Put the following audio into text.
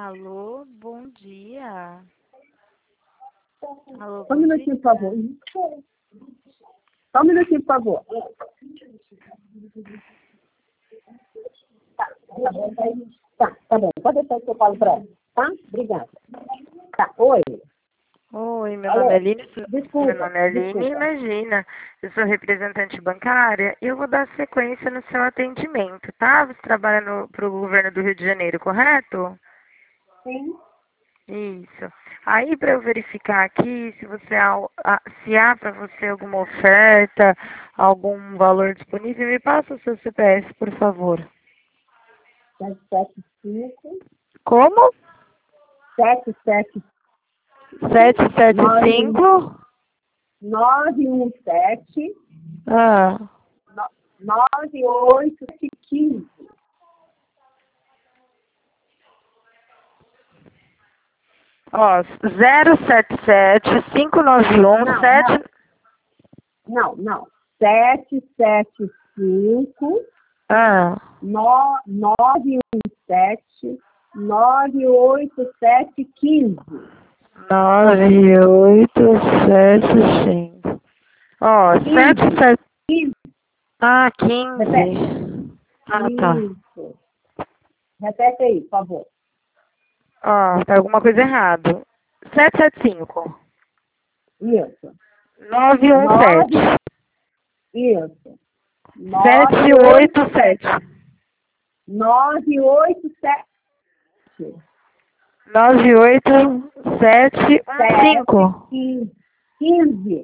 Alô, bom dia. Alô, Só um bom minutinho, dia. por favor. Só um minutinho, por favor. Tá bom. Pode deixar que eu falo para ela, tá? Obrigada. Tá, oi. Oi, meu Alô? nome é Aline. Meu Desculpa, nome é Aline, desculpa. imagina. Eu sou representante bancária e eu vou dar sequência no seu atendimento, tá? Você trabalha para o governo do Rio de Janeiro, correto? Sim. Isso. Aí, para eu verificar aqui se há para você alguma oferta, algum valor disponível, me passa o seu CPF, por favor. 775 Como? 775 775. 917 Ah. 98715. Ó, 077 591 7. Não. 775 Ah. 917 98715. 9875. Ó, 15. 77. 15. Ah, Repete. 15. Ah, tá. Isso. Repete aí, por favor. Ó, tá alguma coisa errada. 775. Isso. 9. 917. Isso. 787. 987. 98715. 15.